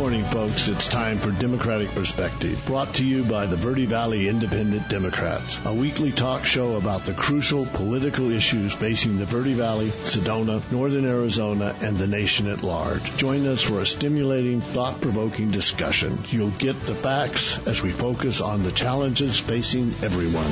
morning, folks. It's time for Democratic Perspective, brought to you by the Verde Valley Independent Democrats, a weekly talk show about the crucial political issues facing the Verde Valley, Sedona, Northern Arizona, and the nation at large. Join us for a stimulating, thought-provoking discussion. You'll get the facts as we focus on the challenges facing everyone.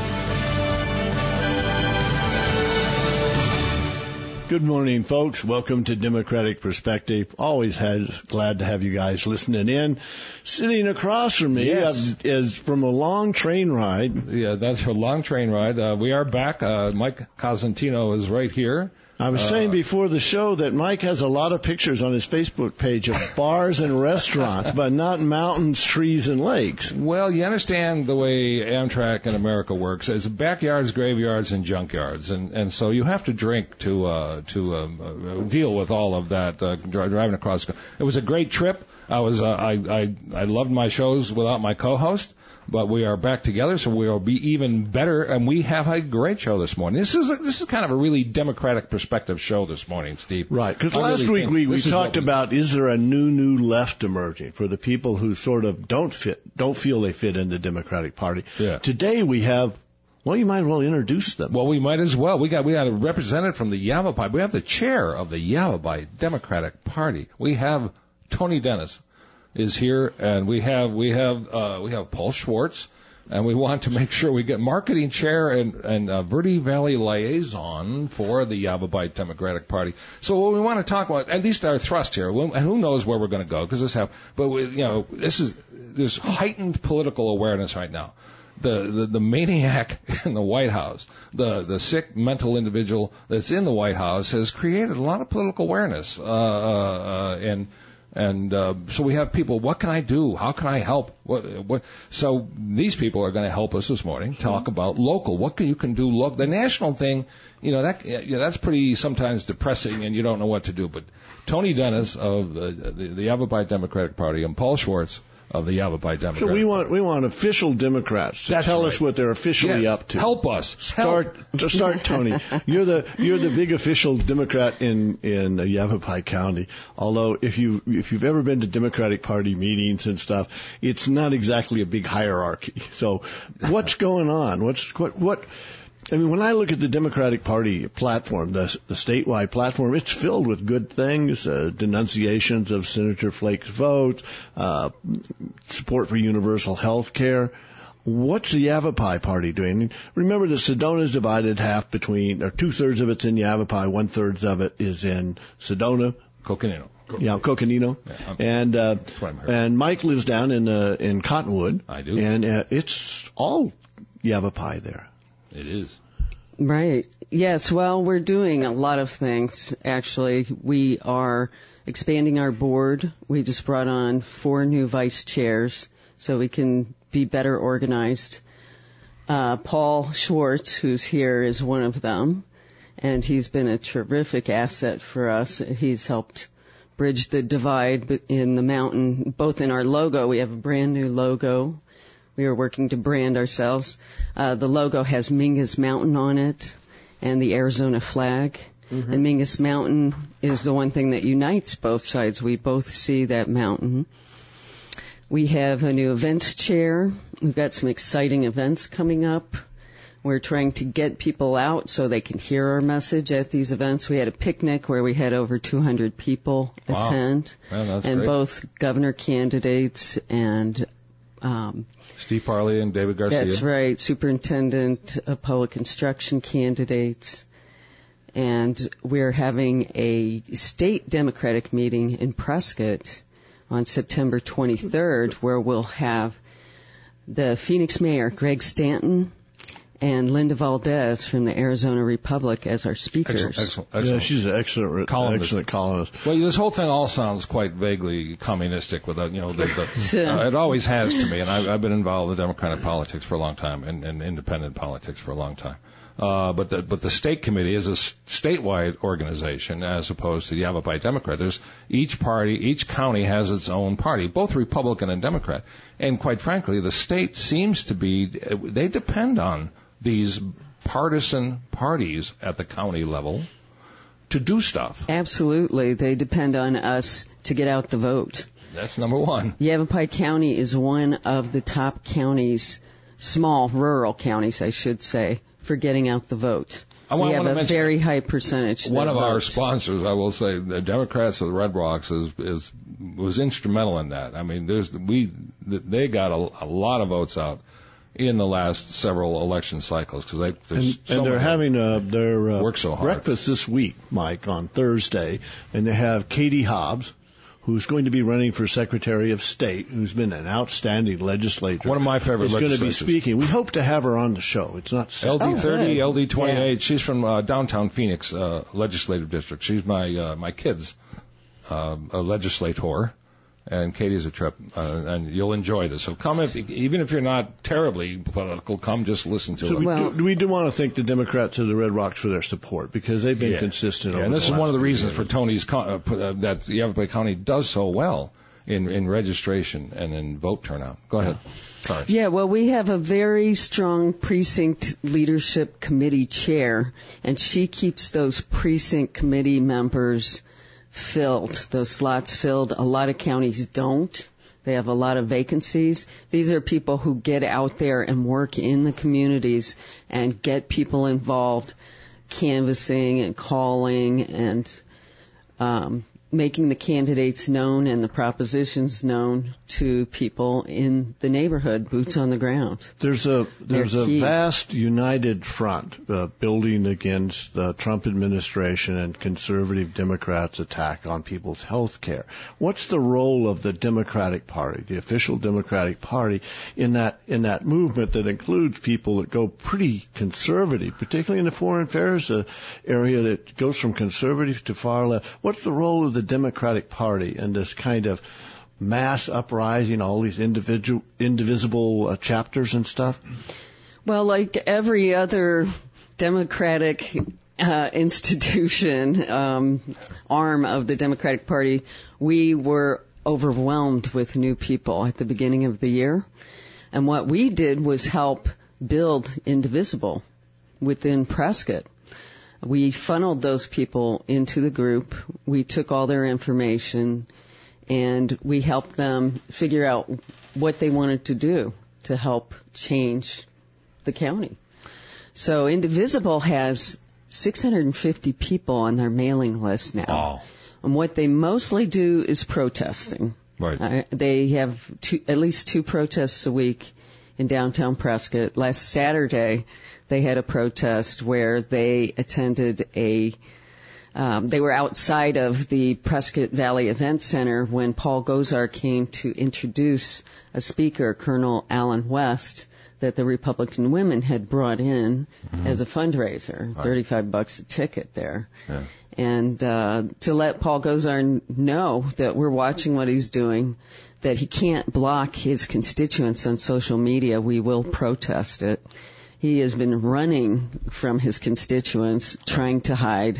Good morning, folks. Welcome to Democratic Perspective. Always glad to have you guys listening in. Sitting across from me is from a long train ride. Yeah, that's a long train ride. We are back. Mike Cosentino is right here. I was saying before the show that Mike has a lot of pictures on his Facebook page of bars and restaurants, but not mountains, trees, and lakes. Well, you understand the way Amtrak in America works. It's backyards, graveyards, and junkyards, and so you have to drink to deal with all of that driving across. It was a great trip. I loved my shows without my co-host. But we are back together, so we will be even better, and we have a great show this morning. This is kind of a really Democratic Perspective show this morning, Steve. Right, because last week we talked about, is there a new left emerging for the people who sort of don't feel they fit in the Democratic Party. Yeah. Today we have, well, you might as well introduce them. Well, we might as well. We got a representative from the Yavapai. We have the chair of the Yavapai Democratic Party. We have Tony Dennis is here, and we have Paul Schwartz, and we want to make sure we get marketing chair and Verde Valley liaison for the Yavapai Democratic Party. So what we want to talk about, at least our thrust here, and who knows where we're going to go, because there's heightened political awareness right now. The maniac in the White House, the sick mental individual that's in the White House has created a lot of political awareness, And so we have people, what can I do? How can I help? So these people are going to help us this morning talk about local. What you can do local. The national thing, that's pretty sometimes depressing and you don't know what to do. But Tony Dennis of the Yavapai Democratic Party and Paul Schwartz of the Yavapai Democratic Party. So we want official Democrats to tell us what they're officially up to. Help us. Start, Tony. You're the big official Democrat in Yavapai County. Although if you've ever been to Democratic Party meetings and stuff, it's not exactly a big hierarchy. So what's going on? When I look at the Democratic Party platform, the statewide platform, it's filled with good things, denunciations of Senator Flake's vote, support for universal health care. What's the Yavapai Party doing? Remember that Sedona is divided half between, or 2/3 of it's in Yavapai, 1/3 of it is in Sedona. Coconino. Yeah, Coconino. Yeah, and Mike lives down in Cottonwood. I do. And it's all Yavapai there. It is. Right. Yes, well, we're doing a lot of things, actually. We are expanding our board. We just brought on 4 new vice chairs so we can be better organized. Paul Schwartz, who's here, is one of them, and he's been a terrific asset for us. He's helped bridge the divide in the mountain, both in our logo. We have a brand new logo. We are working to brand ourselves. The logo has Mingus Mountain on it and the Arizona flag. Mm-hmm. And Mingus Mountain is the one thing that unites both sides. We both see that mountain. We have a new events chair. We've got some exciting events coming up. We're trying to get people out so they can hear our message at these events. We had a picnic where we had over 200 people attend. Man, that's and great. Both governor candidates and Steve Parley and David Garcia. That's right. Superintendent of Public Construction candidates. And we're having a state Democratic meeting in Prescott on September 23rd where we'll have the Phoenix Mayor, Greg Stanton, and Linda Valdez from the Arizona Republic as our speakers. Excellent. Yeah, she's an excellent columnist. Well, this whole thing all sounds quite vaguely communistic without, it always has to me, and I've been involved with Democratic politics for a long time and independent politics for a long time. But the state committee is a statewide organization as opposed to the Yavapai Democrat. Each county has its own party, both Republican and Democrat. And quite frankly, the state seems to they depend on these partisan parties at the county level to do stuff. Absolutely. They depend on us to get out the vote. That's number one. Yavapai County is one of the top counties, small rural counties, I should say, for getting out the vote. We have a very high percentage. One of our sponsors, I will say, the Democrats of the Red Rocks, was instrumental in that. I mean, they got a lot of votes out in the last several election cycles because they're having their work so hard. Breakfast this week, Mike, on Thursday, and they have Katie Hobbs, who's going to be running for Secretary of State, who's been an outstanding legislator. One of my favorite legislators. Is going to be speaking. We hope to have her on the show. It's not LD30, LD28. Yeah. She's from downtown Phoenix legislative district. She's my kid's legislator. And Katie's a trip, and you'll enjoy this. So come, even if you're not terribly political, come just listen to it. We do want to thank the Democrats of the Red Rocks for their support, because they've been consistent. Yeah, and this is one of the reasons for Tony's that Yavapai County does so well in registration and in vote turnout. Go ahead. Sorry. Yeah, well, we have a very strong precinct leadership committee chair, and she keeps those precinct committee members filled, those slots filled. A lot of counties don't. They have a lot of vacancies. These are people who get out there and work in the communities and get people involved, canvassing and calling and making the candidates known and the propositions known to people in the neighborhood, boots on the ground. There's a vast united front building against the Trump administration and conservative Democrats' attack on people's health care. What's the role of the Democratic Party, the official Democratic Party, in that movement that includes people that go pretty conservative, particularly in the foreign affairs area that goes from conservative to far left? What's the role of the Democratic Party in this kind of mass uprising, all these indivisible chapters and stuff? Well, like every other Democratic institution, arm of the Democratic Party, we were overwhelmed with new people at the beginning of the year. And what we did was help build Indivisible within Prescott. We funneled those people into the group. We took all their information, and we helped them figure out what they wanted to do to help change the county. So Indivisible has 650 people on their mailing list now. Wow. And what they mostly do is protesting. Right. They have at least 2 protests a week in downtown Prescott. Last Saturday, they had a protest where they attended they were outside of the Prescott Valley Event Center when Paul Gosar came to introduce a speaker, Colonel Alan West, that the Republican women had brought in as a fundraiser, $35 a ticket there. Yeah. And to let Paul Gosar know that we're watching what he's doing, that he can't block his constituents on social media, we will protest it. He has been running from his constituents, trying to hide,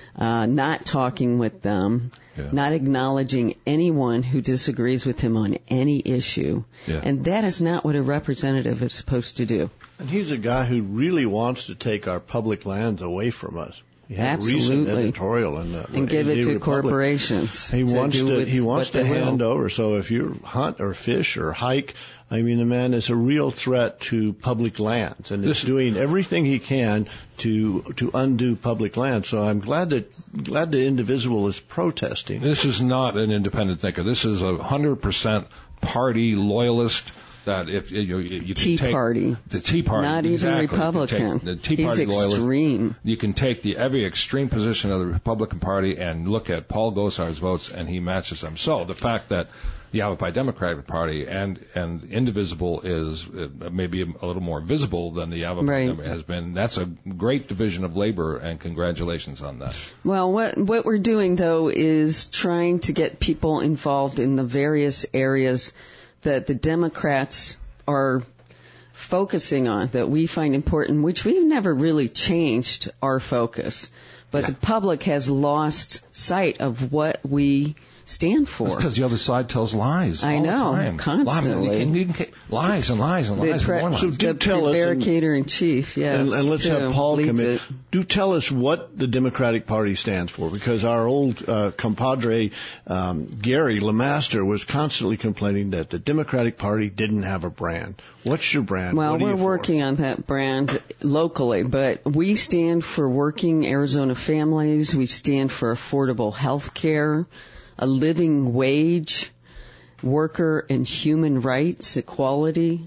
not talking with them, not acknowledging anyone who disagrees with him on any issue. Yeah. And that is not what a representative is supposed to do. And he's a guy who really wants to take our public lands away from us. He had Absolutely. a recent editorial and give it to corporations. He wants to hand over. So if you hunt or fish or hike, I mean, the man is a real threat to public lands, and is doing everything he can to undo public lands. So I'm glad the Indivisible is protesting. This is not an independent thinker. This is 100% party loyalist. That if you Tea can take Party, the Tea Party, not even Republican, the Tea Party he's extreme. Loyalist, you can take every extreme position of the Republican Party and look at Paul Gosar's votes, and he matches them. So the fact that the Yavapai Democratic Party and Indivisible is maybe a little more visible than the Yavapai has been, that's a great division of labor, and congratulations on that. Well, what we're doing though is trying to get people involved in the various areas that the Democrats are focusing on, that we find important, which we've never really changed our focus. But the public has lost sight of what we stand for. Because the other side tells lies. I know, all the time. constantly. Lies and lies and lies. So do tell us, barricader in chief, yes. And let's have Paul come in. Do tell us what the Democratic Party stands for, because our old compadre Gary LeMaster was constantly complaining that the Democratic Party didn't have a brand. What's your brand? Well, we're working on that brand locally, but we stand for working Arizona families. We stand for affordable health care, a living wage, worker and human rights, equality,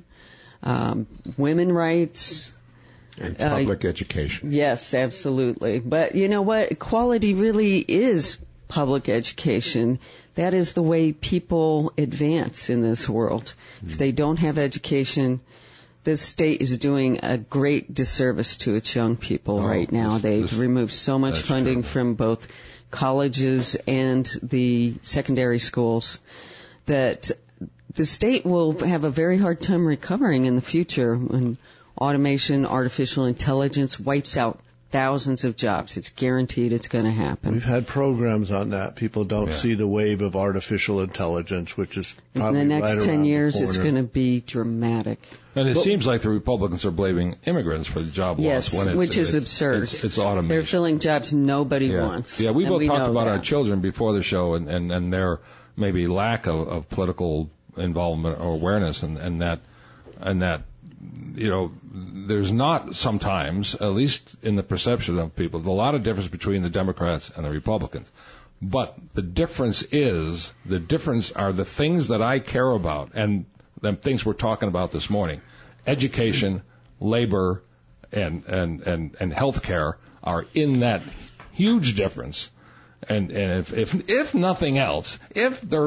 women rights. And public education. Yes, absolutely. But you know what? Equality really is public education. That is the way people advance in this world. If they don't have education, this state is doing a great disservice to its young people right now. They've removed so much funding from both colleges and the secondary schools that the state will have a very hard time recovering in the future when automation, artificial intelligence wipes out thousands of jobs. It's guaranteed it's going to happen. We've had programs on that. People don't see the wave of artificial intelligence, which is probably in the next right 10 years, the it's going to be dramatic. And it seems like the Republicans are blaming immigrants for the job loss. Yes, which is absurd. It's automation. They're filling jobs nobody wants. Yeah, we both talked about our children before the show and their maybe lack of political involvement or awareness, and that you know, there's not sometimes, at least in the perception of people, a lot of difference between the Democrats and the Republicans. But the difference are the things that I care about, and the things we're talking about this morning. Education, labor, and health care are in that huge difference. And if nothing else, if the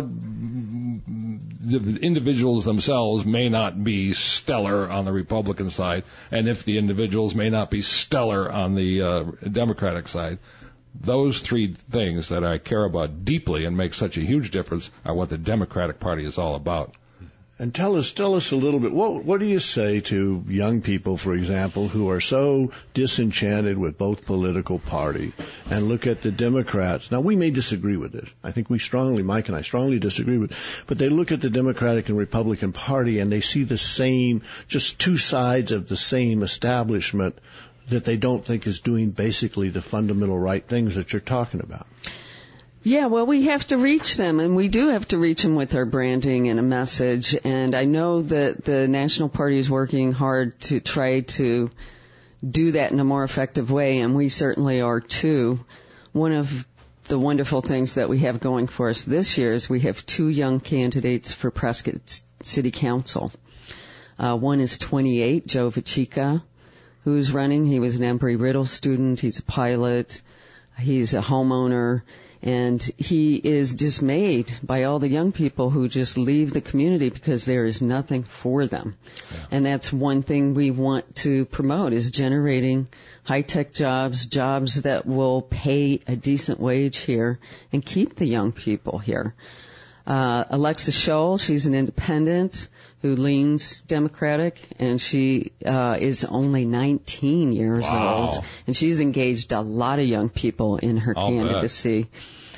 individuals themselves may not be stellar on the Republican side, and if the individuals may not be stellar on the Democratic side, those three things that I care about deeply and make such a huge difference are what the Democratic Party is all about. And tell us a little bit, what do you say to young people, for example, who are so disenchanted with both political parties and look at the Democrats? Now, we may disagree with this. I think Mike and I strongly disagree with it. But they look at the Democratic and Republican Party and they see the same, just two sides of the same establishment that they don't think is doing basically the fundamental right things that you're talking about. Yeah, well, we have to reach them, and we do have to reach them with our branding and a message. And I know that the National Party is working hard to try to do that in a more effective way, and we certainly are too. One of the wonderful things that we have going for us this year is we have 2 young candidates for Prescott City Council. One is 28, Joe Vachica, who's running. He was an Embry-Riddle student. He's a pilot. He's a homeowner. And he is dismayed by all the young people who just leave the community because there is nothing for them. Yeah. And that's one thing we want to promote, is generating high-tech jobs that will pay a decent wage here and keep the young people here. Alexa Scholl, she's an independent who leans Democratic, and she is only 19 years old, and she's engaged a lot of young people in her candidacy.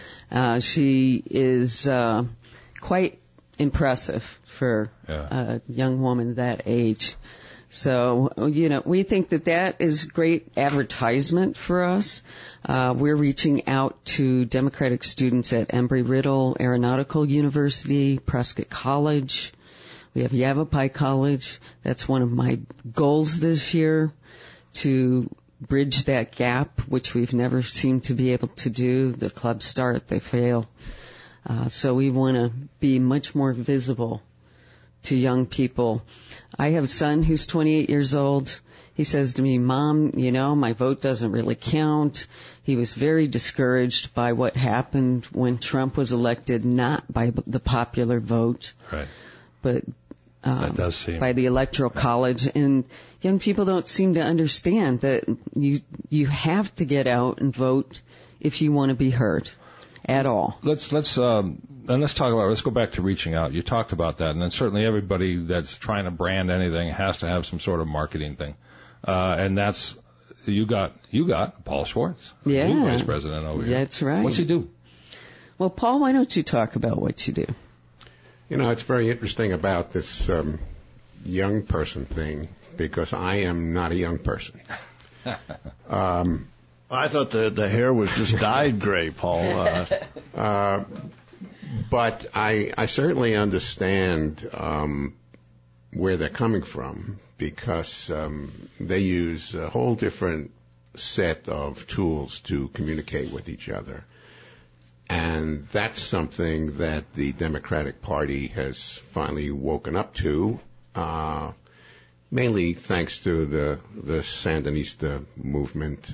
She is quite impressive for a young woman that age. So, you know, we think that is great advertisement for us. We're reaching out to Democratic students at Embry-Riddle Aeronautical University, Prescott College. We have Yavapai College. That's one of my goals this year, to bridge that gap, which we've never seemed to be able to do. The clubs start, they fail. So we want to be much more visible to young people. I have a son who's 28 years old. He says to me, Mom, you know, my vote doesn't really count. He was very discouraged by what happened when Trump was elected, not by the popular vote, but that does seem by the Electoral College. And young people don't seem to understand that you have to get out and vote if you want to be heard at all. Let's go back to reaching out. You talked about that, and then certainly everybody that's trying to brand anything has to have some sort of marketing thing. And that's, you got Paul Schwartz, new vice president over here. That's right. What's he do? Well, Paul, why don't you talk about what you do? It's very interesting about this young person thing, because I am not a young person. I thought the hair was just dyed gray, Paul. But I certainly understand where they're coming from, because they use a whole different set of tools to communicate with each other. And that's something that the Democratic Party has finally woken up to, mainly thanks to the Sandinista movement.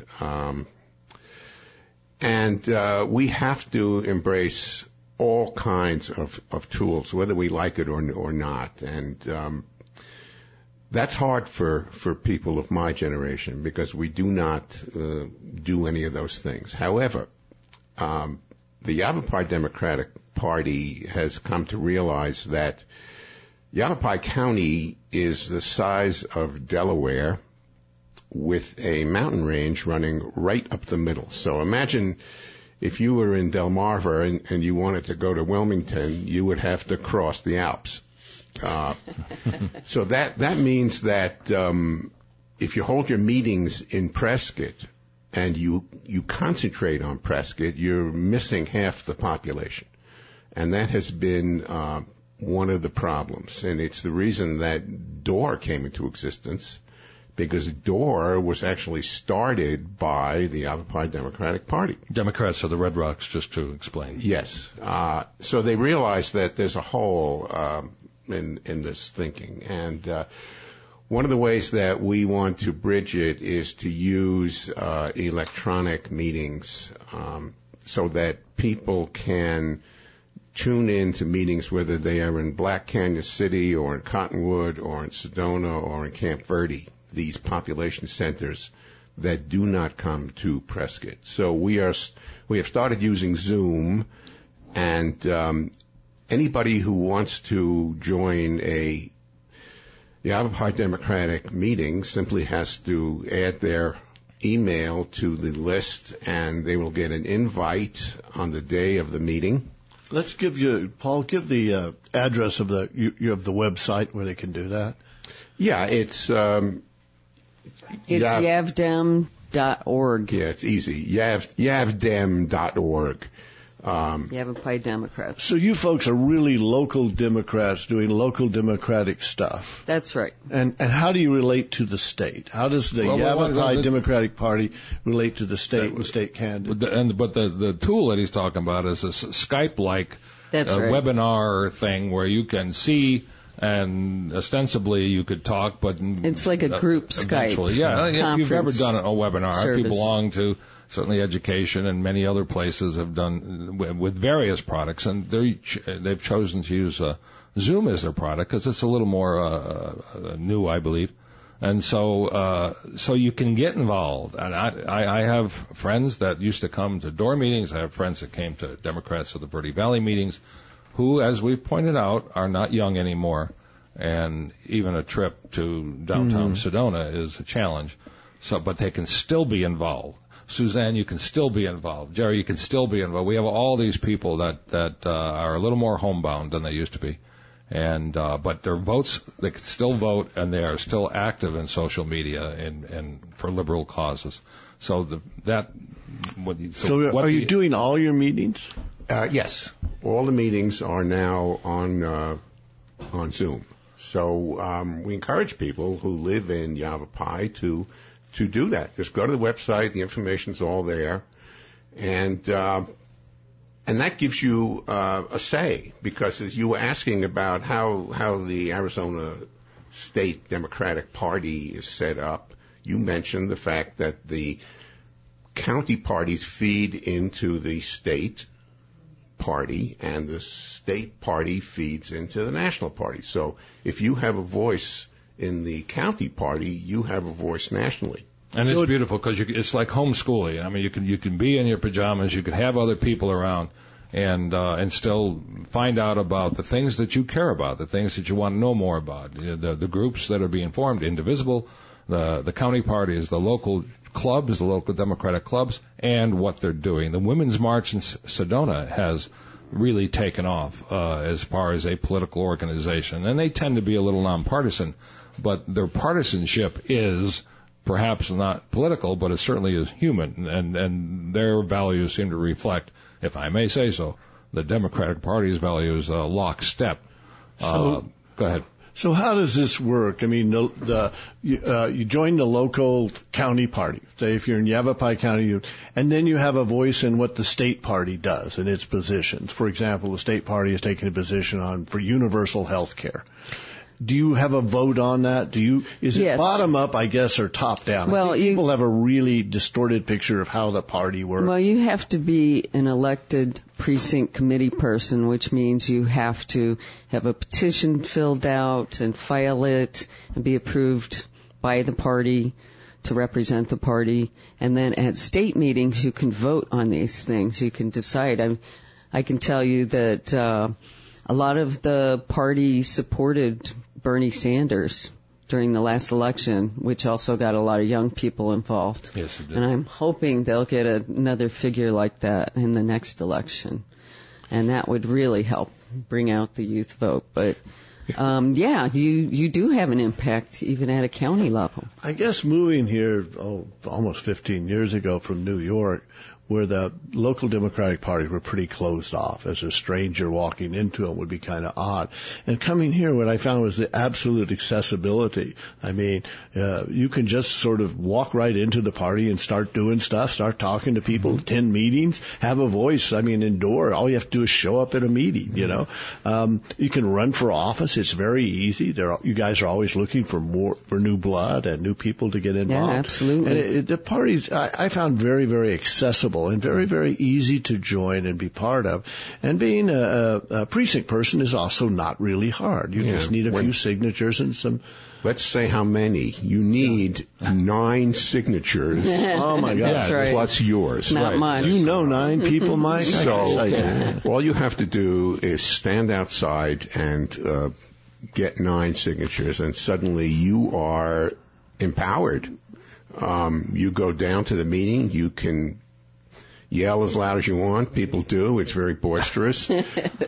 And we have to embrace all kinds of tools, whether we like it or not. And that's hard for people of my generation, because we do not do any of those things. However, the Yavapai Democratic Party has come to realize that Yavapai County is the size of Delaware, with a mountain range running right up the middle. So imagine if you were in Delmarva and you wanted to go to Wilmington, you would have to cross the Alps. So that means that if you hold your meetings in Prescott and you concentrate on Prescott, you're missing half the population. And that has been one of the problems. And it's the reason that DOOR came into existence, because DOOR was actually started by the Yavapai Democratic Party. Democrats are the Red Rocks, just to explain. Yes. So they realized that there's a hole in this thinking. And one of the ways that we want to bridge it is to use electronic meetings so that people can tune in to meetings, whether they are in Black Canyon City or in Cottonwood or in Sedona or in Camp Verde, these population centers that do not come to Prescott. So we have started using Zoom, and anybody who wants to join a Yavapai Democratic meeting simply has to add their email to the list, and they will get an invite on the day of the meeting. Let's Paul, give the address of the website where they can do that. Yeah, it's yavdem.org. Yeah, it's easy. Yavdem.org. Yavapai Democrats. So you folks are really local Democrats doing local Democratic stuff. That's right. And how do you relate to the state? How does the Yavapai Democratic Party relate to the state and state candidate? But the tool that he's talking about is a Skype-like webinar thing where you can see, and ostensibly you could talk, but it's like a group Skype. Yeah, if you've ever done a webinar, service. If you belong to certainly education and many other places have done with various products, and they've chosen to use Zoom as their product because it's a little more new, I believe. And so you can get involved. And I have friends that used to come to DOOR meetings. I have friends that came to Democrats of the Verde Valley meetings, who, as we pointed out, are not young anymore. And even a trip to downtown Sedona is a challenge. But they can still be involved. Suzanne, you can still be involved. Jerry, you can still be involved. We have all these people that are a little more homebound than they used to be. And but their votes, they can still vote, and they are still active in social media and for liberal causes. So are you doing all your meetings? Yes, all the meetings are now on Zoom. So we encourage people who live in Yavapai to do that. Just go to the website; the information's all there, and that gives you a say, because as you were asking about how the Arizona State Democratic Party is set up, you mentioned the fact that the county parties feed into the state party, and the state party feeds into the national party. So if you have a voice in the county party, you have a voice nationally. And it's beautiful because it's like homeschooling. I mean, you can be in your pajamas, you can have other people around, and still find out about the things that you care about, the things that you want to know more about. The groups that are being formed, Indivisible, the county parties, the local clubs, the local Democratic clubs, and what they're doing. The Women's March in Sedona has really taken off as far as a political organization, and they tend to be a little nonpartisan, but their partisanship is perhaps not political, but it certainly is human, and their values seem to reflect, if I may say so, the Democratic Party's values lockstep. Go ahead. So how does this work? I mean, you join the local county party. Say if you're in Yavapai County, and then you have a voice in what the state party does and its positions. For example, the state party is taking a position for universal health care. Do you have a vote on that? Is it bottom up, I guess, or top down? Well, people have a really distorted picture of how the party works. Well, you have to be an elected precinct committee person, which means you have to have a petition filled out and file it and be approved by the party to represent the party. And then at state meetings, you can vote on these things. You can decide. I can tell you that a lot of the party supported Bernie Sanders during the last election, which also got a lot of young people involved. Yes, it did. And I'm hoping they'll get another figure like that in the next election. And that would really help bring out the youth vote. But, you do have an impact even at a county level. I guess moving here almost 15 years ago from New York, where the local Democratic parties were pretty closed off. As a stranger walking into them would be kind of odd. And coming here, what I found was the absolute accessibility. I mean, you can just sort of walk right into the party and start doing stuff, start talking to people, attend meetings, have a voice. I mean, indoor, all you have to do is show up at a meeting, you know. You can run for office. It's very easy. You guys are always looking for new blood and new people to get involved. Yeah, absolutely. And the parties, I found very, very accessible and very, very easy to join and be part of. And being a precinct person is also not really hard. You just need a few signatures and some. Let's say how many. You need 9 signatures. Oh, my God. That's right. Plus yours. Not much. Do you know 9 people, Mike? So all you have to do is stand outside and get 9 signatures, and suddenly you are empowered. You go down to the meeting. You can yell as loud as you want. People do. It's very boisterous. Come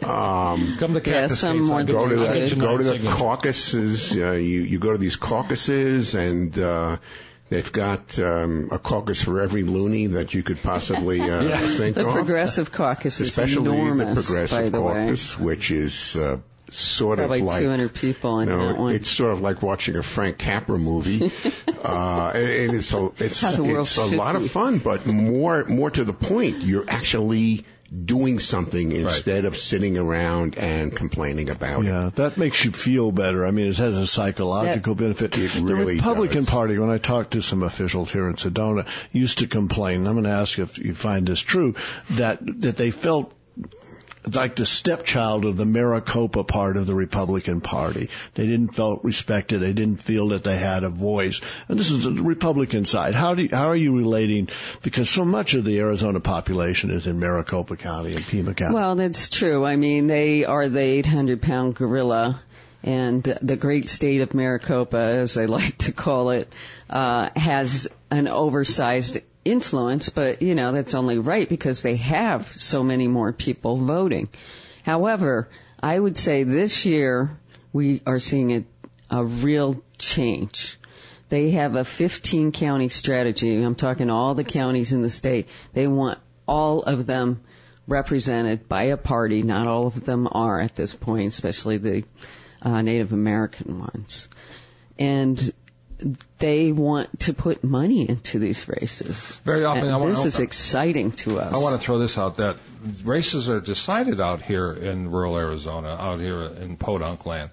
to Cactus some more than go to the caucuses. You go to these caucuses, and they've got a caucus for every loony that you could possibly think the of. Progressive Caucus is especially enormous, the Progressive by the Caucus, which is sort Probably of like 200 people in that one. It's sort of like watching a Frank Capra movie, and it's a lot of fun. But more to the point, you're actually doing something instead of sitting around and complaining about it. Yeah, that makes you feel better. I mean, it has a psychological benefit. It the really Republican does. Party, when I talked to some officials here in Sedona, used to complain. I'm going to ask if you find this true, that they felt like the stepchild of the Maricopa part of the Republican Party. They didn't feel respected. They didn't feel that they had a voice. And this is the Republican side. How are you relating? Because so much of the Arizona population is in Maricopa County and Pima County. Well, that's true. I mean, they are the 800-pound gorilla. And the great state of Maricopa, as they like to call it, has an oversized influence, but, that's only right because they have so many more people voting. However, I would say this year we are seeing a real change. They have a 15-county strategy. I'm talking all the counties in the state. They want all of them represented by a party. Not all of them are at this point, especially the Native American ones. And they want to put money into these races. Very often, this is exciting to us. I want to throw this out, that races are decided out here in rural Arizona, out here in Podunk land.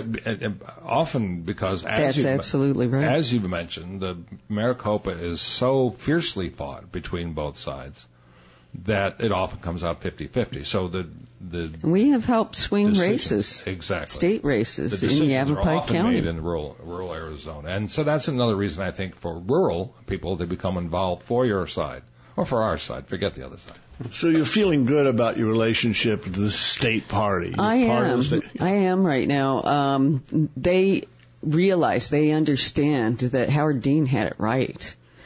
Often because, that's absolutely right. As you mentioned, the Maricopa is so fiercely fought between both sides that it often comes out 50-50. So we have helped swing races, exactly, state races in Yavapai are often County, made in rural Arizona, and so that's another reason I think for rural people to become involved for your side or for our side. Forget the other side. So you're feeling good about your relationship with the state party. I am right now. They realize, they understand that Howard Dean had it right.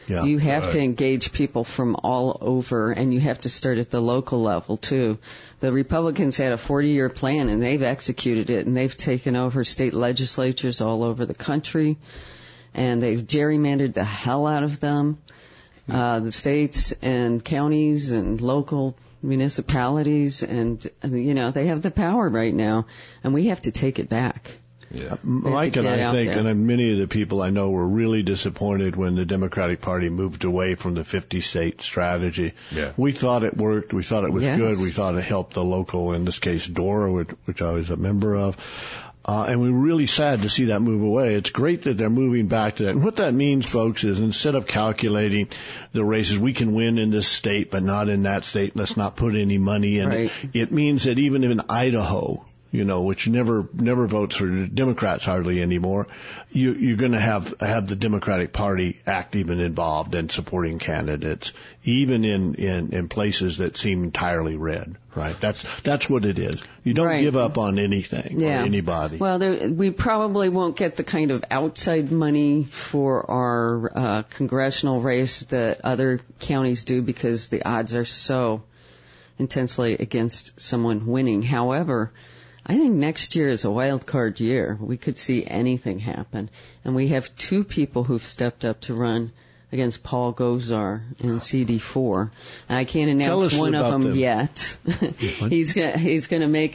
Yeah. You have to engage people from all over, and you have to start at the local level, too. The Republicans had a 40-year plan, and they've executed it, and they've taken over state legislatures all over the country, and they've gerrymandered the hell out of them. The states and counties and local municipalities, and, you know, they have the power right now, and we have to take it back. Yeah. Mike and I think, and many of the people I know were really disappointed when the Democratic Party moved away from the 50-state strategy. Yeah. We thought it worked. We thought it was good. We thought it helped the local, in this case, DORA, which I was a member of. And we were really sad to see that move away. It's great that they're moving back to that. And what that means, folks, is instead of calculating the races, we can win in this state, but not in that state. Let's not put any money in it. It means that even in Idaho, you know, which never votes for Democrats hardly anymore, you're going to have the Democratic Party active and involved in supporting candidates, even in places that seem entirely red. Right. That's what it is. You don't give up on anything or anybody. Well, we probably won't get the kind of outside money for our congressional race that other counties do, because the odds are so intensely against someone winning. However, I think next year is a wild card year. We could see anything happen. And we have two people who've stepped up to run against Paul Gosar in CD4. And I can't announce one of them yet. He's going to make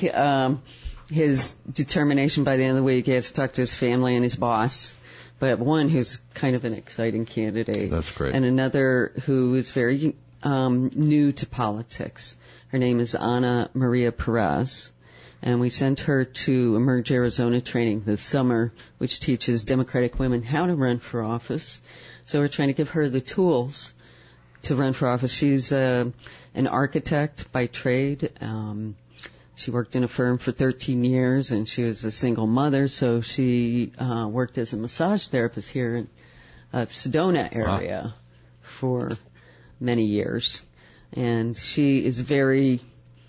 his determination by the end of the week. He has to talk to his family and his boss. But one who's kind of an exciting candidate. That's great. And another who is very new to politics. Her name is Ana Maria Perez. And we sent her to Emerge Arizona training this summer, which teaches Democratic women how to run for office. So we're trying to give her the tools to run for office. She's an architect by trade. She worked in a firm for 13 years, and she was a single mother, so she worked as a massage therapist here in the Sedona area for many years. And she is very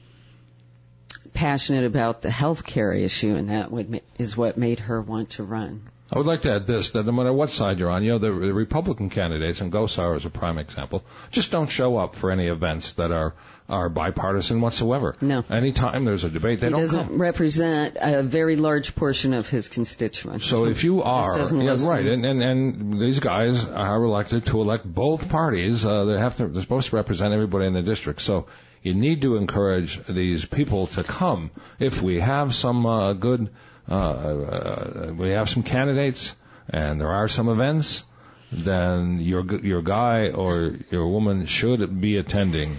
passionate about the health care issue, and that is what made her want to run. I would like to add this, that no matter what side you're on, you know, the Republican candidates, and Gosar is a prime example, just don't show up for any events that are bipartisan whatsoever. No. Anytime there's a debate, they don't come. He doesn't represent a very large portion of his constituents. So if you are, right, and these guys are elected to elect both parties, they're supposed to represent everybody in the district. So you need to encourage these people to come. If we have some we have some candidates and there are some events, then your guy or your woman should be attending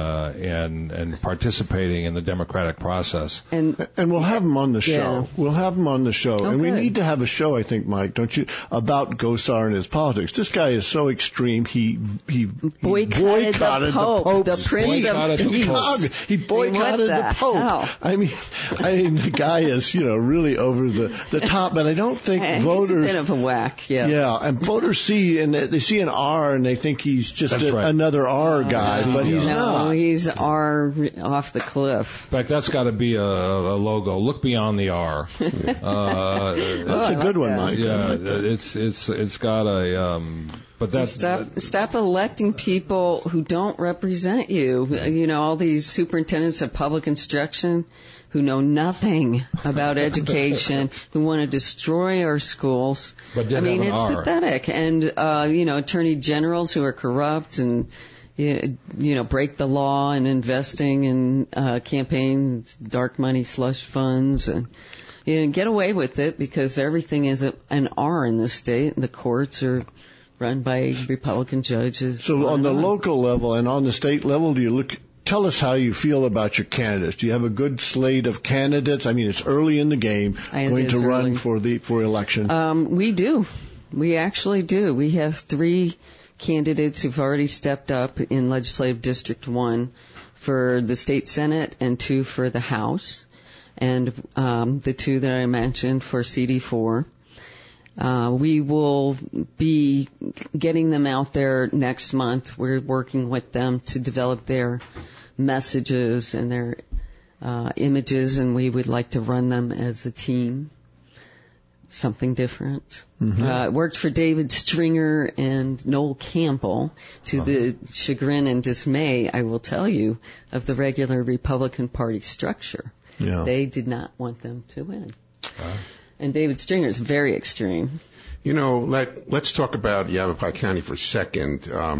and participating in the democratic process. And we'll have them on the show. Yeah. We'll have them on the show. Okay. And we need to have a show, I think, Mike, don't you, about Gosar and his politics. This guy is so extreme. He boycotted the Pope. The Prince of Peace. He boycotted the Pope. Hell? I mean, the guy is, really over the top, but I don't think voters. He's a bit of a whack, yes. Yeah, and voters see they see an R and they think he's just another R guy, but he's not. No, he's R off the cliff. In fact, that's got to be a logo. Look beyond the R. That's a good one, Mike. Yeah, it's got a. But that's stop electing people who don't represent you. You know, all these superintendents of public instruction who know nothing about education, who want to destroy our schools. But I mean, it's pathetic. And attorney generals who are corrupt and break the law and investing in campaign dark money slush funds and get away with it because everything is an R in this state. And the courts are run by Republican judges. So on the local level and on the state level, tell us how you feel about your candidates. Do you have a good slate of candidates? I mean, it's early in the game going to run for election. We do. We actually do. We have 3 candidates who've already stepped up in Legislative District 1 for the State Senate and 2 for the House, and the 2 that I mentioned for CD4. We will be getting them out there next month. We're working with them to develop their messages and their images, and we would like to run them as a team. something different. Worked for David Stringer and Noel Campbell, to the chagrin and dismay, I will tell you, of the regular Republican Party structure. Yeah. They did not want them to win. And David Stringer is very extreme. You know, let's talk about Yavapai County for a second.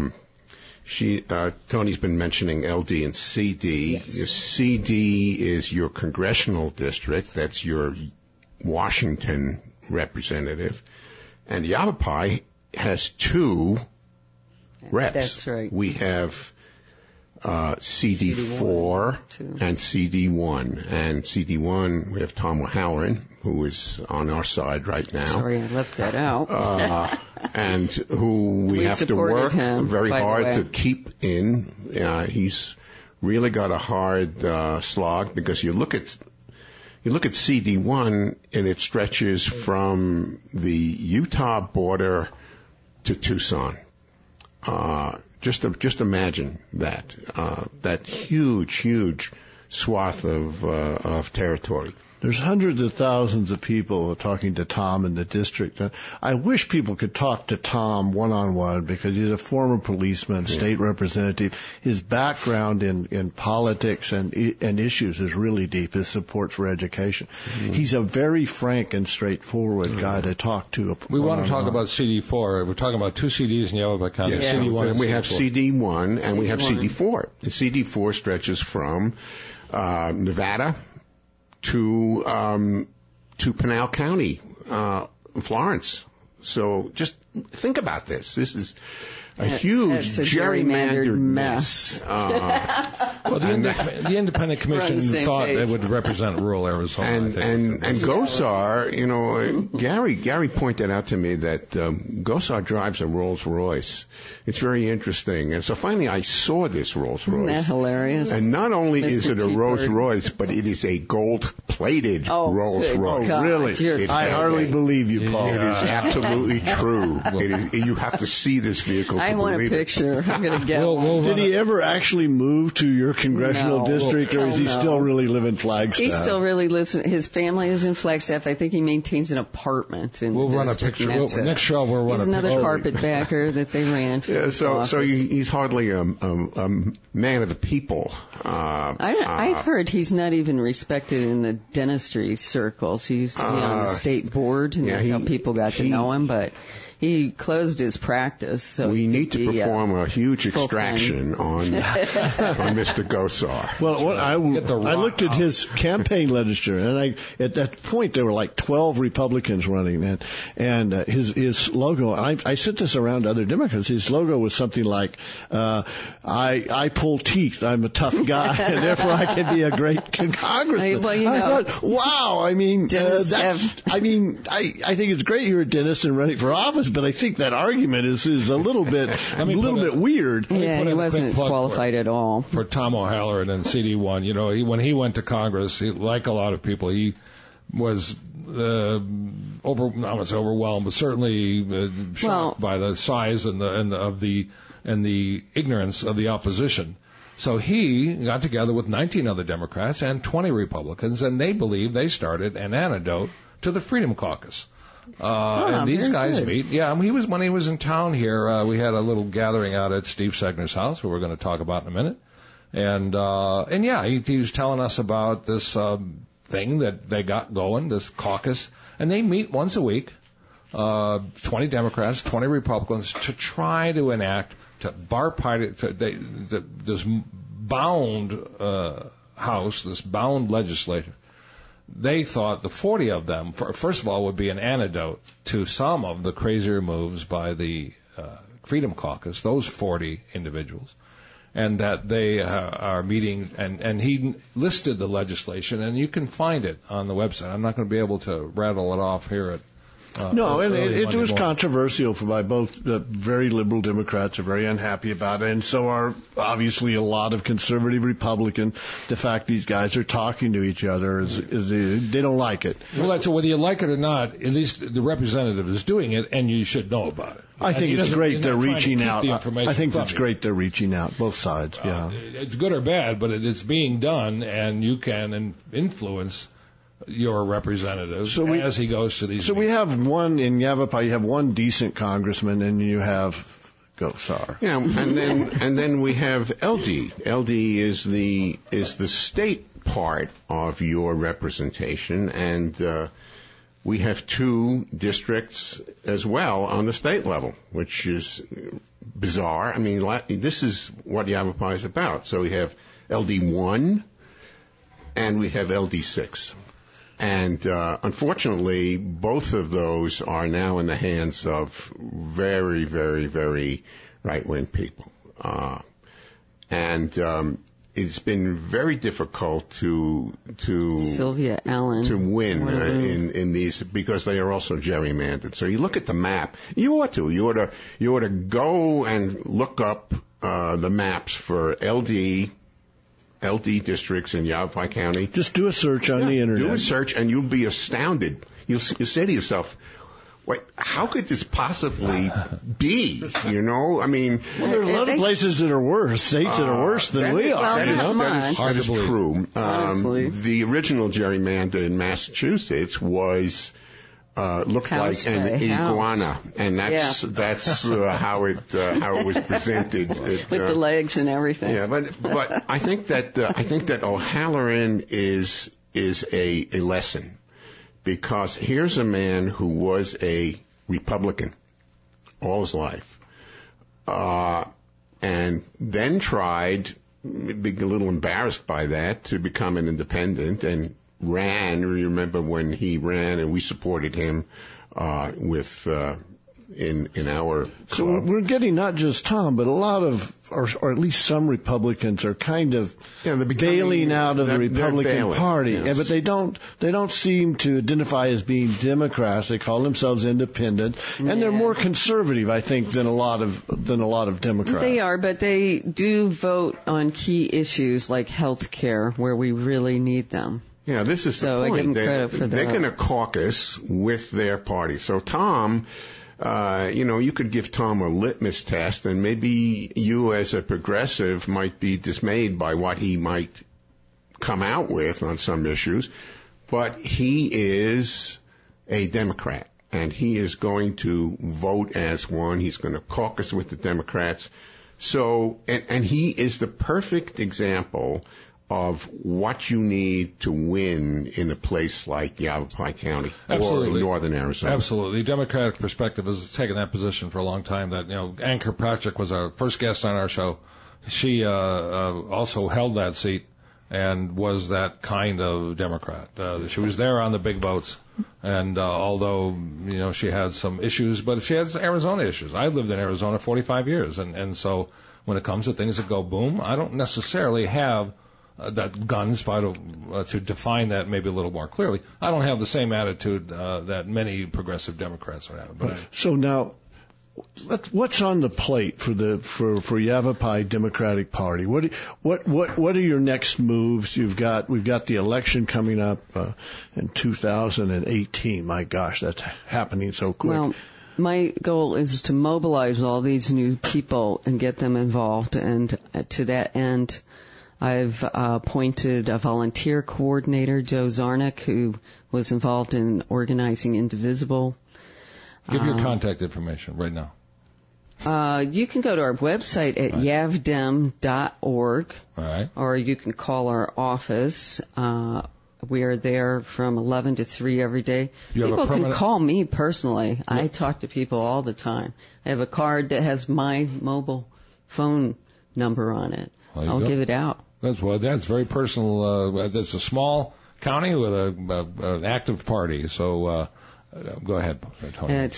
Tony's been mentioning LD and CD. Yes. Your CD is your congressional district. That's your Washington representative. And Yavapai has 2 reps. That's right. We have CD4 and CD1. And CD1, we have Tom O'Halloran, who is on our side right now. Sorry, I left that out. And who we have to work him, very hard to keep in. He's really got a hard slog, because you look at CD1 and it stretches from the Utah border to Tucson. Just imagine that huge swath of territory. There's hundreds of thousands of people talking to Tom in the district. I wish people could talk to Tom one-on-one, because he's a former policeman, state representative. His background in politics and issues is really deep. His support for education. He's a very frank and straightforward guy to talk to. We want to talk about CD4. We're talking about 2 CDs in Yavapai County. Yes. CD1 and we have CD1 and we have CD4. CD4. The CD4 stretches from Nevada to Pinal County, Florence. So just think about this. This is a huge gerrymandered mess. Well, the Independent Commission thought it would represent rural Arizona. And Gosar, you know, Gary pointed out to me that Gosar drives a Rolls Royce. It's very interesting. And so finally I saw this Rolls Royce. Isn't that hilarious? And not only Mr. is it a Rolls Royce, but it is a gold-plated Rolls Royce. God, really? I hardly believe you, Paul. It is absolutely true. You have to see this vehicle to I want a believe it. picture. I'm going to get one. Did he ever actually move to your congressional district, or does he still really live in Flagstaff? He still really lives. His family is in Flagstaff. I think he maintains an apartment in We'll the run a district. picture. Next show, we'll run a picture. He's another carpetbagger that they ran. Yeah, so he's hardly a man of the people. I've heard he's not even respected in the dentistry circles. He used to be on the state board, and that's how people got to know him. But he closed his practice. So we need to perform a huge extraction on Mr. Gosar. Well, I looked at his campaign literature, and at that point there were like 12 Republicans running, and his logo. I sent this around to other Democrats. His logo was something like, "I pull teeth. I'm a tough guy, and therefore I can be a great congressman." Well, you know, I thought, wow. I mean, I think it's great you're a dentist and running for office, but I think that argument is a little bit weird. Yeah, he wasn't qualified at all. For Tom O'Halloran and CD1, you know, when he went to Congress, like a lot of people, he was I wouldn't say overwhelmed, but certainly shocked by the size and the ignorance of the opposition. So he got together with 19 other Democrats and 20 Republicans, and they believe they started an antidote to the Freedom Caucus. And these guys meet. Yeah, when he was in town here, we had a little gathering out at Steve Segner's house, who we're going to talk about in a minute. And yeah, he was telling us about this thing that they got going, this caucus, and they meet once a week, 20 Democrats, 20 Republicans, to try to enact this bound House, this bound legislature. They thought the 40 of them, first of all, would be an antidote to some of the crazier moves by the Freedom Caucus, those 40 individuals, and that they are meeting, and he listed the legislation, and you can find it on the website. I'm not going to be able to rattle it off here at No, and it was controversial by both the very liberal Democrats are very unhappy about it, and so are obviously a lot of conservative Republicans. The fact these guys are talking to each other is they don't like it. Well, that's whether you like it or not. At least the representative is doing it, and you should know about it. I think it's great they're reaching out. I think it's great they're reaching out, both sides. Yeah, it's good or bad, but it's being done, and you can influence your representatives as he goes to these. So we have one in Yavapai. You have one decent congressman, and you have Gosar. Yeah, and then we have LD. LD is the state part of your representation, and we have 2 districts as well on the state level, which is bizarre. I mean, this is what Yavapai is about. So we have LD1 and we have LD6. And unfortunately, both of those are now in the hands of very, very, very right-wing people. It's been very difficult to Sylvia Allen to win in these, because they are also gerrymandered. So you look at the map. You ought to go and look up the maps for LD districts in Yavapai County. Just do a search on the internet. Do a search, and you'll be astounded. You'll say to yourself, "Wait, how could this possibly be?" You know, I mean, well, there are a lot of places that are worse, states that are worse than we are. That is true. The original gerrymander in Massachusetts was looked like an iguana, and that's how it was presented. With the legs and everything. Yeah, but I think that O'Halloran is a lesson, because here's a man who was a Republican all his life, and then tried, being a little embarrassed by that, to become an independent, and ran. Remember when he ran, and we supported him in our club. So we're getting not just Tom, but a lot of, or at least some Republicans are kind of bailing out of the Republican Party. Yes. Yeah, but they don't seem to identify as being Democrats. They call themselves independent, and they're more conservative, I think, than a lot of Democrats. They are, but they do vote on key issues like health care, where we really need them. Yeah, this is the point. I give them credit for that. They're going to caucus with their party. So Tom, you could give Tom a litmus test, and maybe you as a progressive might be dismayed by what he might come out with on some issues, but he is a Democrat, and he is going to vote as one. He's going to caucus with the Democrats. So, and he is the perfect example of what you need to win in a place like Yavapai County or in northern Arizona. Absolutely. The Democratic perspective has taken that position for a long time. That, Ann Kirkpatrick was our first guest on our show. She also held that seat and was that kind of Democrat. She was there on the big votes, and although she had some issues, but she has Arizona issues. I lived in Arizona 45 years, and so when it comes to things that go boom, I don't necessarily have that guns, to define that maybe a little more clearly. I don't have the same attitude that many progressive Democrats would have. But so now, what's on the plate for Yavapai Democratic Party? What are your next moves? We've got the election coming up in 2018. My gosh, that's happening so quick. Well, my goal is to mobilize all these new people and get them involved, and to that end, I've appointed a volunteer coordinator, Joe Zarnick, who was involved in organizing Indivisible. Give your contact information right now. You can go to our website at yavdem.org, right, or you can call our office. We are there from 11 to 3 every day. People can call me personally. Yep. I talk to people all the time. I have a card that has my mobile phone number on it. I'll give it out. That's very personal. It's a small county with an active party. So go ahead, Tony. It's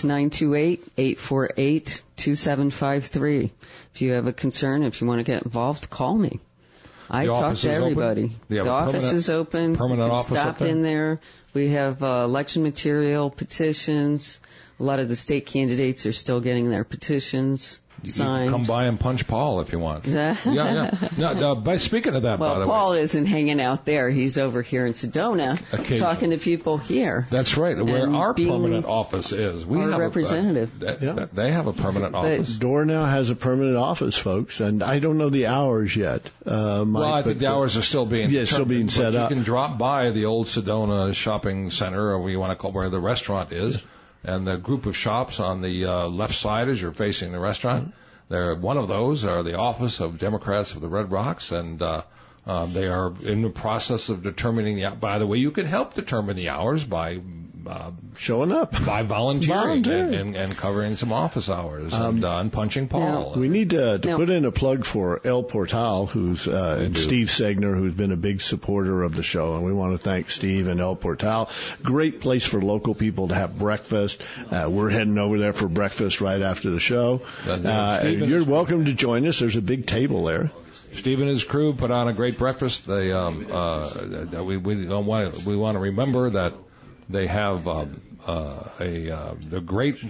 928-848-2753. If you have a concern, if you want to get involved, call me. I talk to everybody. The office is open. Permanent office stop in there. We have election material, petitions. A lot of the state candidates are still getting their petitions. signed. Come by and punch Paul if you want. Yeah. No, by speaking of that, well, by the Paul way. isn't hanging out there. He's over here in Sedona talking to people here. That's right, where our permanent office is. We our have representative. They have a permanent office. Door now has a permanent office, folks, and I don't know the hours yet. Mike, I think the hours are still being still being set up. You can drop by the old Sedona Shopping Center, or you want to call where the restaurant is, and the group of shops on the left side as you're facing the restaurant. One of those are the office of Democrats of the Red Rocks, and they are in the process of determining by the way, you can help determine the hours by showing up, by volunteering. And covering some office hours and punching Paul. We need to put in a plug for El Portal, who's and Steve Segner, who's been a big supporter of the show, and we want to thank Steve and El Portal. Great place for local people to have breakfast. We're heading over there for breakfast right after the show. You're welcome to join us. There's a big table there. Steve and his crew put on a great breakfast. They we want to remember that they have they're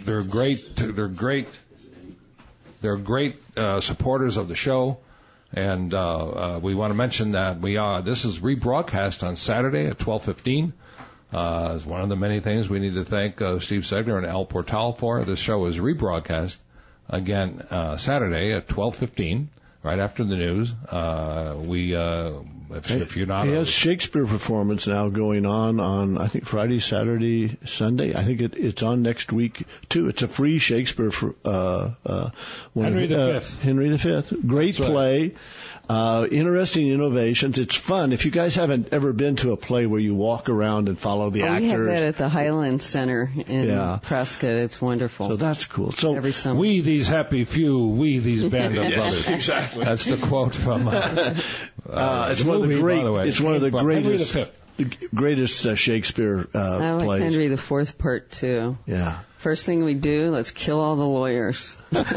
great supporters of the show, and we want to mention that this is rebroadcast on Saturday at 12:15. It's one of the many things we need to thank Steve Segner and El Portal for. This show is rebroadcast again Saturday at 12:15. Right after the news, if you're not, he has Shakespeare performance now going on I think Friday, Saturday, Sunday. I think it's on next week too. It's a free Shakespeare Henry V. Henry V. Great play. Interesting innovations. It's fun. If you guys haven't ever been to a play where you walk around and follow the actors. We have that at the Highland Center in Prescott. It's wonderful. So that's cool. So every summer. We these happy few, we these band of brothers. Exactly. That's the quote from it's one of the great. It's one of the greatest. The greatest Shakespeare I like plays. Henry IV Part 2. Yeah. First thing we do, let's kill all the lawyers.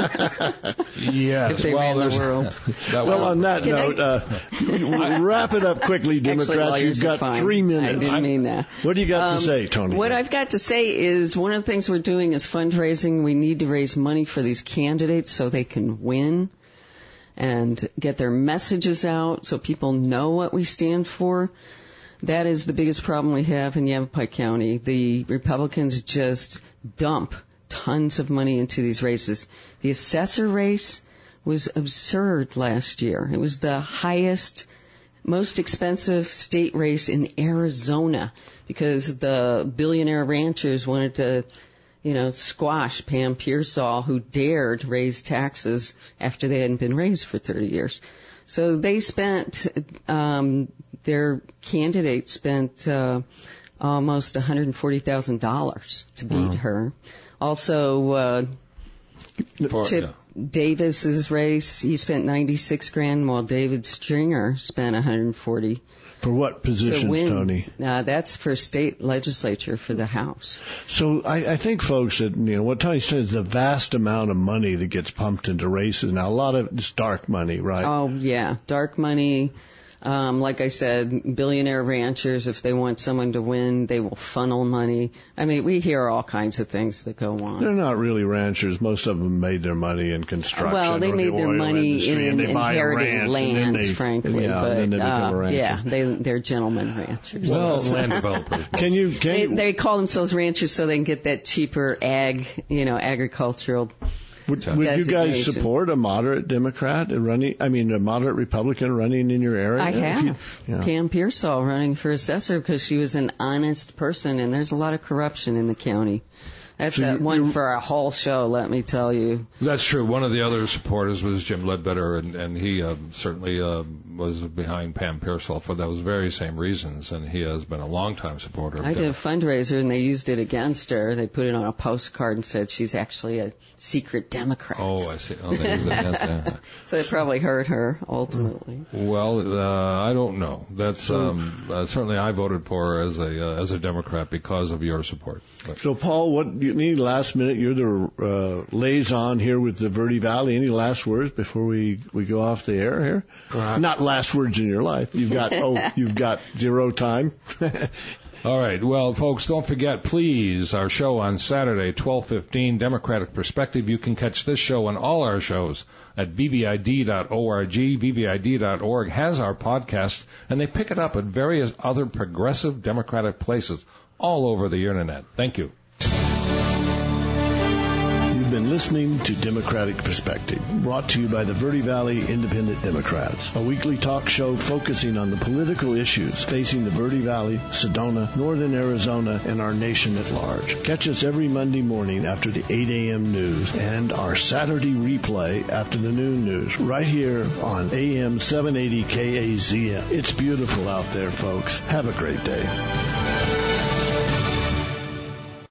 Yes. If they ran the world. Well, on that note, wrap it up quickly, Democrats. Actually, You've got 3 minutes. I didn't mean that. What do you got to say, Tony? What I've got to say is one of the things we're doing is fundraising. We need to raise money for these candidates so they can win and get their messages out so people know what we stand for. That is the biggest problem we have in Yavapai County. The Republicans just dump tons of money into these races. The assessor race was absurd last year. It was the highest, most expensive state race in Arizona because the billionaire ranchers wanted to, squash Pam Pearsall, who dared raise taxes after they hadn't been raised for 30 years. So they spent, their candidate spent almost $140,000 to beat her. Also, Chip Davis's race, he spent $96,000, while David Stringer spent $140,000. For what positions, Tony? That's for state legislature for the House. So I think, folks, that what Tony said is the vast amount of money that gets pumped into races. Now, a lot of it's dark money, right? Oh, yeah, dark money. Like I said, billionaire ranchers, if they want someone to win, they will funnel money. I mean, we hear all kinds of things that go on. They're not really ranchers. Most of them made their money in construction. Well, they made their money in inheriting lands, frankly. Then they become a rancher. They're gentlemen ranchers. Well, land developers. They call themselves ranchers so they can get that cheaper agricultural. Would you guys support a moderate Democrat a moderate Republican running in your area? I have. Pam Pearsall running for assessor because she was an honest person, and there's a lot of corruption in the county. That's one for a whole show, let me tell you. That's true. One of the other supporters was Jim Ledbetter, and he certainly was behind Pam Pearsall for those very same reasons, and he has been a longtime supporter of I did a fundraiser, and they used it against her. They put it on a postcard and said she's actually a secret Democrat. Oh, I see. Oh, they used it against her. So it probably hurt her, ultimately. Well, I don't know. That's certainly I voted for her as a Democrat because of your support. But. So, Paul, what do you need last minute? You're the liaison here with the Verde Valley. Any last words before we go off the air here? Not last words in your life. You've got 0 time. All right. Well, folks, don't forget, please, our show on Saturday, 12:15, Democratic Perspective. You can catch this show and all our shows at vvid.org. vvid.org has our podcast, and they pick it up at various other progressive Democratic places all over the Internet. Thank you. You've been listening to Democratic Perspective, brought to you by the Verde Valley Independent Democrats, a weekly talk show focusing on the political issues facing the Verde Valley, Sedona, Northern Arizona, and our nation at large. Catch us every Monday morning after the 8 a.m. news and our Saturday replay after the noon news, right here on AM 780 KAZM. It's beautiful out there, folks. Have a great day.